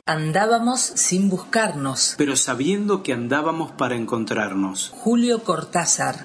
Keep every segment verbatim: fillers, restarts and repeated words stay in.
Andábamos sin buscarnos, pero sabiendo que andábamos para encontrarnos. Julio Cortázar.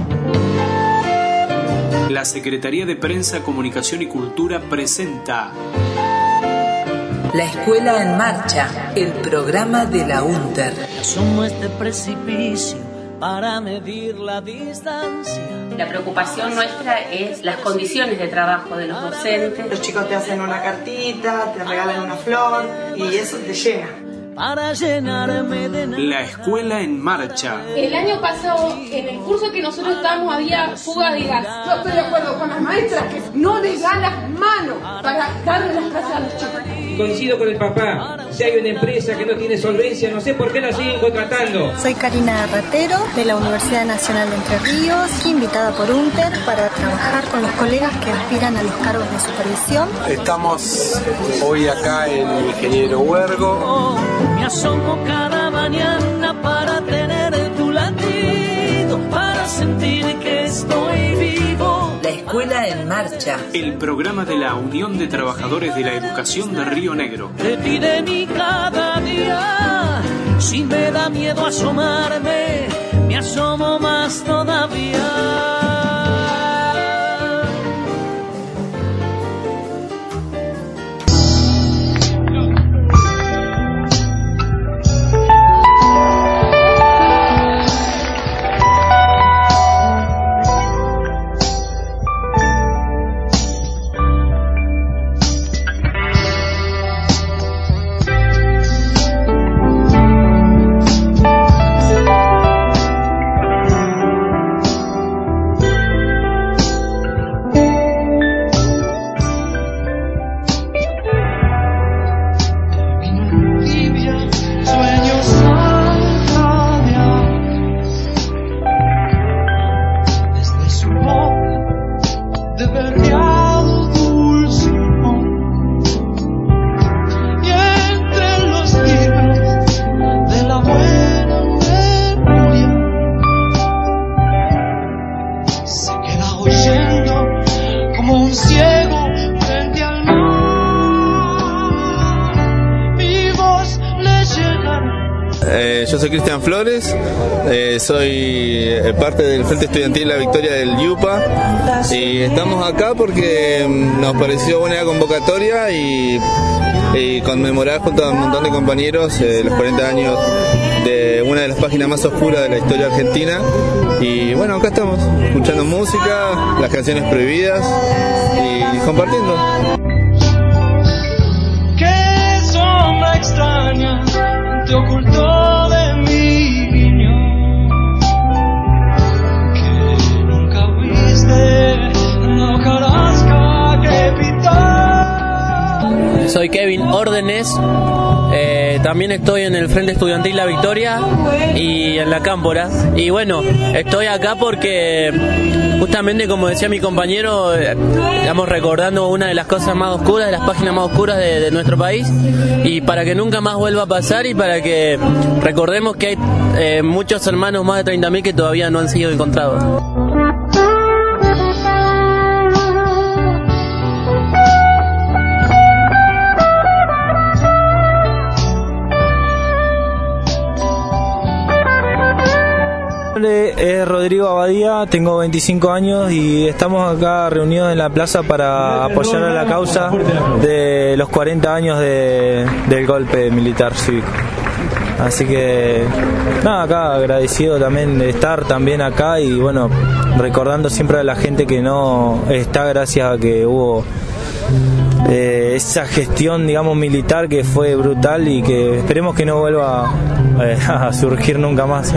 La Secretaría de Prensa, Comunicación y Cultura presenta La Escuela en Marcha, el programa de la UNTER. Asomo este precipicio para medir la distancia. La preocupación nuestra es las condiciones de trabajo de los docentes. Los chicos te hacen una cartita, te regalan una flor y eso te llena. Para llenarme de nada. La Escuela en Marcha. El año pasado, en el curso que nosotros estábamos, había fuga de gas. Yo estoy de acuerdo con las maestras que no les dan las manos para darle las clases a los chicos. Coincido con el papá. Si hay una empresa que no tiene solvencia, no sé por qué la siguen contratando. Soy Karina Ratero, de la Universidad Nacional de Entre Ríos, invitada por UNTER para trabajar con los colegas que aspiran a los cargos de supervisión. Estamos hoy acá en Ingeniero Huergo. Me asomo cada mañana para tener tu latido, para sentir que estoy vivo. La Escuela en Marcha. El programa de la Unión de Trabajadores de la Educación de Río Negro. Te pide mi cada día. Si me da miedo asomarme, me asomo más todavía. Yo soy Cristian Flores, eh, soy parte del Frente Estudiantil La Victoria del YUPA y estamos acá porque nos pareció buena la convocatoria y, y conmemorar junto a un montón de compañeros eh, los cuarenta años de una de las páginas más oscuras de la historia argentina. Y bueno, acá estamos, escuchando música, las canciones prohibidas y compartiendo. Qué sombra extraña te ocultó de mi niño, que nunca viste la carrasca que pitó. Soy Kevin Órdenes, eh, también estoy en el Frente Estudiantil La Victoria y en la Cámpora. Y bueno, estoy acá porque justamente, como decía mi compañero, eh, estamos recordando una de las cosas más oscuras, de las páginas más oscuras de, de nuestro país, y para que nunca más vuelva a pasar y para que recordemos que hay eh, muchos hermanos, más de treinta mil, que todavía no han sido encontrados. Es Rodrigo Abadía, tengo veinticinco años y estamos acá reunidos en la plaza para apoyar a la causa de los cuarenta años de, del golpe militar cívico. Así que nada, acá agradecido también de estar también acá y bueno, recordando siempre a la gente que no está gracias a que hubo eh, esa gestión, digamos, militar que fue brutal y que esperemos que no vuelva eh, a surgir nunca más.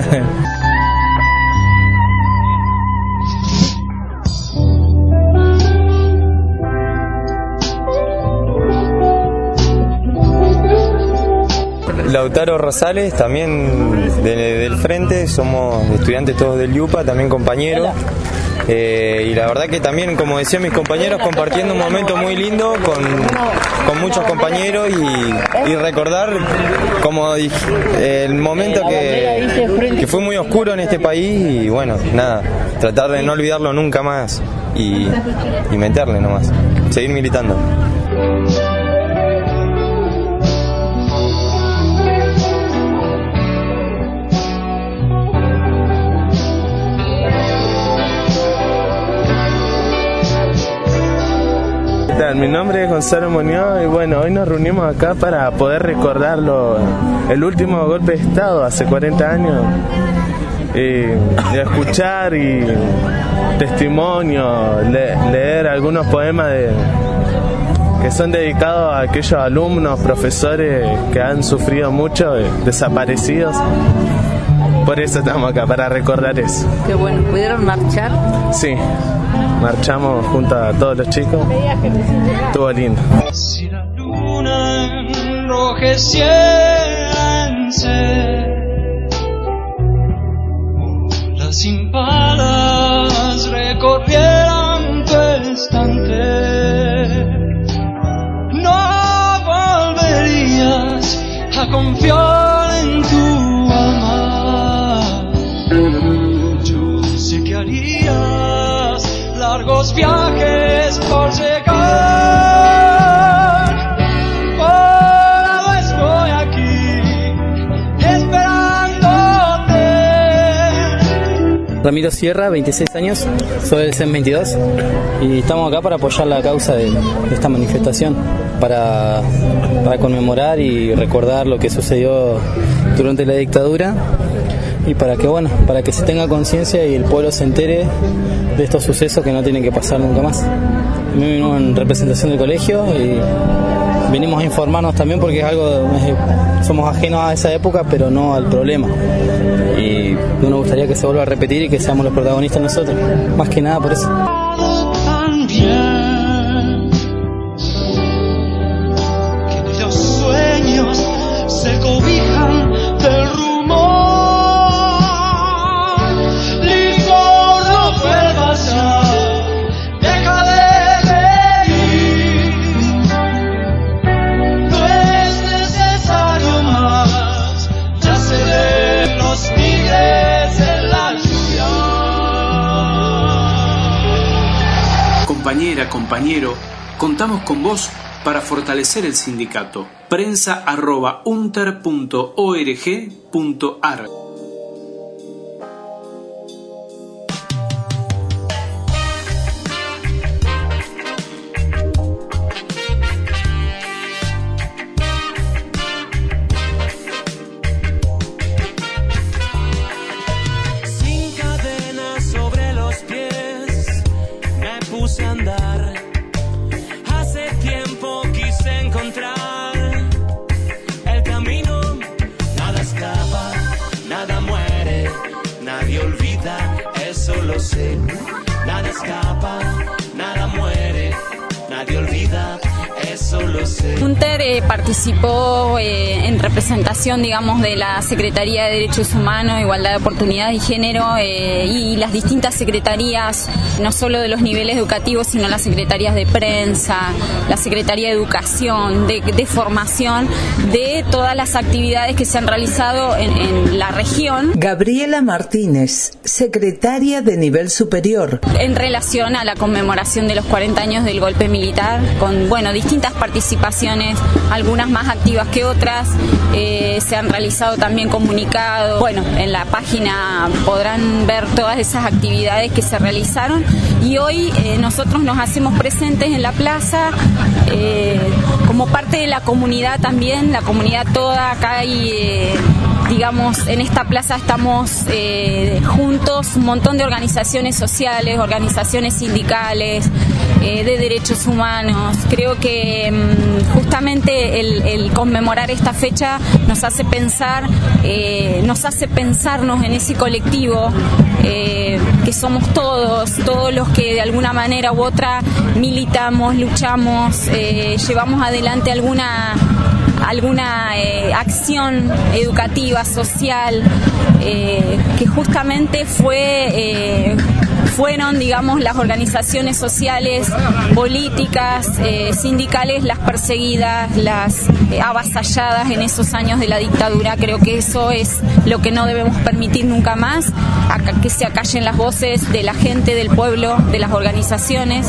Lautaro Rosales, también de, del Frente, somos estudiantes todos del YUPA, también compañeros. Eh, y la verdad que también, como decían mis compañeros, compartiendo un momento muy lindo con, con muchos compañeros y, y recordar como el momento que, que fue muy oscuro en este país y bueno, nada, tratar de no olvidarlo nunca más y, y meterle nomás, seguir militando. tal? Mi nombre es Gonzalo Muñoz y bueno, hoy nos reunimos acá para poder recordar lo, el último golpe de Estado hace cuarenta años y, y escuchar y testimonio, le, leer algunos poemas de, que son dedicados a aquellos alumnos, profesores que han sufrido mucho, eh, desaparecidos. Por eso estamos acá, para recordar eso. Qué bueno, ¿pudieron marchar? Sí, marchamos junto a todos los chicos. Estuvo lindo. Si la luna enrojeciera en ser, olas sin palas recorrieran tu estante, no volverías a confiar en tu alma. Yo sé que harías largos viajes por llegar. Por ahora estoy aquí esperándote. Ramiro Sierra, veintiséis años, soy del C E M veintidós y estamos acá para apoyar la causa de, de esta manifestación, para, para conmemorar y recordar lo que sucedió durante la dictadura y para que bueno, para que se tenga conciencia y el pueblo se entere de estos sucesos que no tienen que pasar nunca más. Venimos en representación del colegio y venimos a informarnos también porque es algo, somos ajenos a esa época pero no al problema y nos gustaría que se vuelva a repetir y que seamos los protagonistas nosotros, más que nada por eso. Que los sueños se cobijan del rumor. Licor, no vuelvas ya, deja de reír. No es necesario más, ya se ven los tigres en la lluvia. Compañera, compañero, contamos con vos para fortalecer el sindicato. Prensa arroba unter punto org punto ar. Sin cadenas sobre los pies, me puse a andar. Hace tiempo quise encontrar el camino. Nada escapa, nada muere, nadie olvida, eso lo sé. Nada escapa, nada muere, nadie olvida, eso lo sé. Unter eh, participó eh, en representación, digamos, de la Secretaría de Derechos Humanos, Igualdad de Oportunidades y Género eh, y las distintas secretarías, no solo de los niveles educativos, sino las secretarías de prensa, la Secretaría de Educación, de, de formación, de todas las actividades que se han realizado en, en la región. Gabriela Martínez, secretaria de nivel superior. En relación a la conmemoración de los cuarenta años del golpe militar, con bueno distintas participaciones, algunas más activas que otras, eh, se han realizado también comunicados. Bueno, en la página podrán ver todas esas actividades que se realizaron y hoy eh, nosotros nos hacemos presentes en la plaza eh, como parte de la comunidad también, la comunidad toda acá y eh, digamos, en esta plaza estamos eh, juntos un montón de organizaciones sociales, organizaciones sindicales, eh, de derechos humanos. Creo que mm, justamente el, el conmemorar esta fecha nos hace pensar, eh, nos hace pensarnos en ese colectivo eh, que somos todos, todos los que de alguna manera u otra militamos, luchamos, eh, llevamos adelante alguna alguna eh, acción educativa, social, eh, que justamente fue eh, fueron, digamos, las organizaciones sociales, políticas, eh, sindicales, las perseguidas, las eh, avasalladas en esos años de la dictadura. Creo que eso es lo que no debemos permitir nunca más, que se acallen las voces de la gente, del pueblo, de las organizaciones.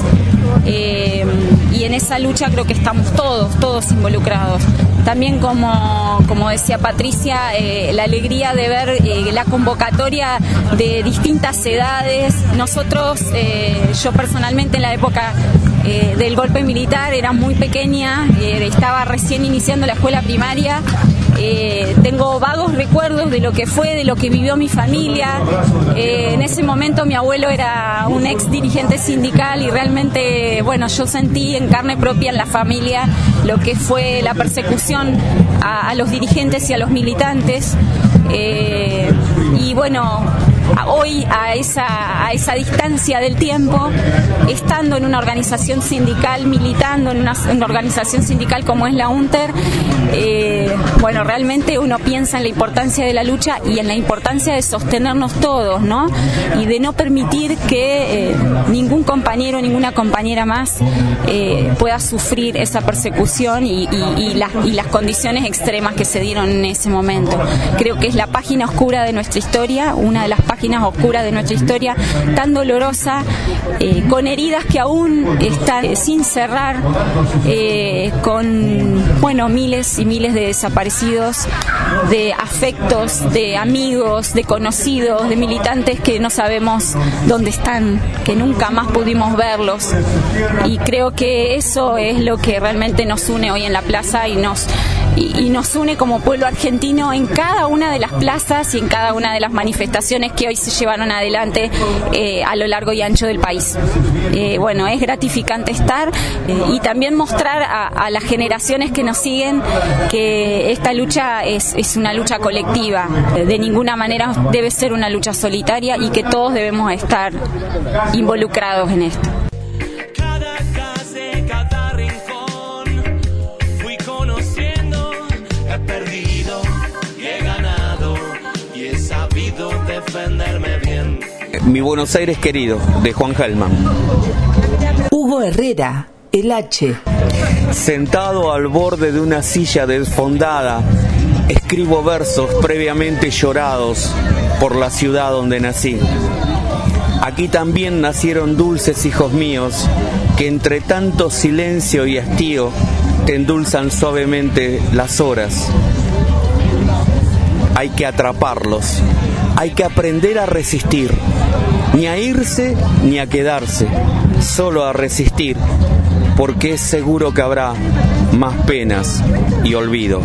Eh, y en esa lucha creo que estamos todos, todos involucrados. También, como, como decía Patricia, eh, la alegría de ver eh, la convocatoria de distintas edades. Nosotros, eh, yo personalmente en la época eh, del golpe militar, era muy pequeña, eh, estaba recién iniciando la escuela primaria. Eh, tengo vagos recuerdos de lo que fue, de lo que vivió mi familia. Eh, en ese momento mi abuelo era un ex dirigente sindical y realmente, bueno, yo sentí en carne propia en la familia lo que fue la persecución a, a los dirigentes y a los militantes. Eh, y bueno, hoy a esa, a esa distancia del tiempo, estando en una organización sindical, militando en una, en una organización sindical como es la UNTER, eh, bueno, realmente uno piensa en la importancia de la lucha y en la importancia de sostenernos todos, ¿no? Y de no permitir que eh, ningún compañero, ninguna compañera más eh, pueda sufrir esa persecución y, y, y, las, y las condiciones extremas que se dieron en ese momento. Creo que es la página oscura de nuestra historia, una de las páginas oscuras de nuestra historia, tan dolorosa, eh, con heridas que aún están eh, sin cerrar, eh, con, bueno, miles y miles de desaparecidos, de afectos, de amigos, de conocidos, de militantes que no sabemos dónde están, que nunca más pudimos verlos. Y creo que eso es lo que realmente nos une hoy en la plaza y nos y, y nos une como pueblo argentino en cada una de las plazas y en cada una de las manifestaciones que hoy se llevaron adelante eh, a lo largo y ancho del país. Eh, bueno, es gratificante estar eh, y también mostrar a, a las generaciones que nos siguen que esta lucha es, es una lucha colectiva. De ninguna manera debe ser una lucha solitaria y que todos debemos estar involucrados en esto. Defenderme bien. Mi Buenos Aires querido, de Juan Gelman. Hugo Herrera, el H. Sentado al borde de una silla desfondada, escribo versos previamente llorados por la ciudad donde nací. Aquí también nacieron dulces hijos míos, que entre tanto silencio y hastío te endulzan suavemente las horas. Hay que atraparlos. Hay que aprender a resistir, ni a irse ni a quedarse, solo a resistir, porque es seguro que habrá más penas y olvido.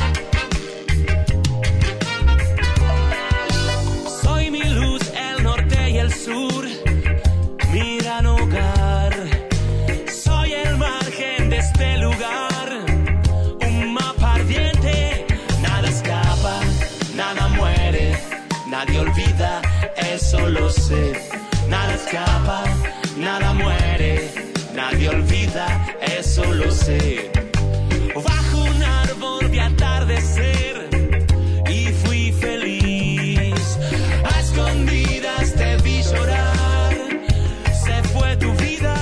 Soy mi luz, el norte y el sur, mi gran hogar. Soy el margen de este lugar, un mapa ardiente, nada escapa, nada muere. Nadie olvida, eso lo sé. Nada escapa, nada muere. Nadie olvida, eso lo sé. Bajo un árbol de atardecer y fui feliz. A escondidas te vi llorar. Se fue tu vida.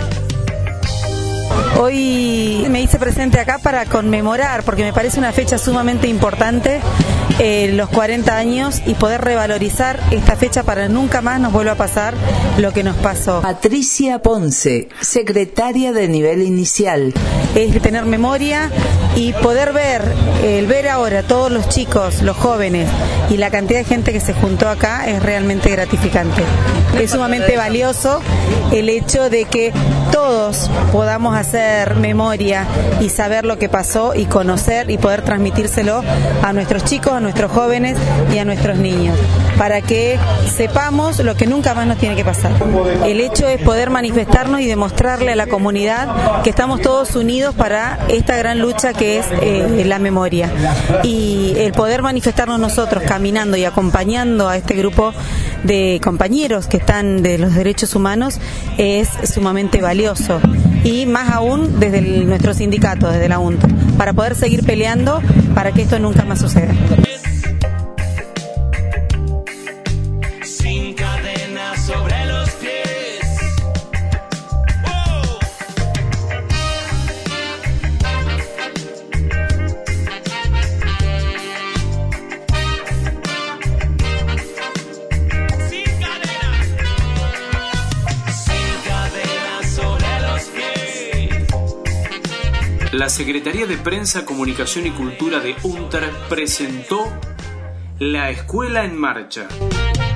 Hoy me hice presente acá para conmemorar, porque me parece una fecha sumamente importante, eh, los cuarenta años, y poder revalorizar esta fecha para nunca más nos vuelva a pasar lo que nos pasó. Patricia Ponce, secretaria de nivel inicial. Es tener memoria y poder ver, el ver ahora todos los chicos, los jóvenes y la cantidad de gente que se juntó acá es realmente gratificante. Es sumamente valioso el hecho de que todos podamos hacer memoria y saber lo que pasó y conocer y poder transmitírselo a nuestros chicos, a nuestros jóvenes y a nuestros niños, para que sepamos lo que nunca más nos tiene que pasar. El hecho es poder manifestarnos y demostrarle a la comunidad que estamos todos unidos para esta gran lucha que es eh, la memoria, y el poder manifestarnos nosotros caminando y acompañando a este grupo de compañeros que están de los derechos humanos es sumamente valioso, y más aún desde el, nuestro sindicato, desde la UNTER, para poder seguir peleando para que esto nunca más suceda. Sin cadenas sobre los pies. La Secretaría de Prensa, Comunicación y Cultura de UNTER presentó La Escuela en Marcha.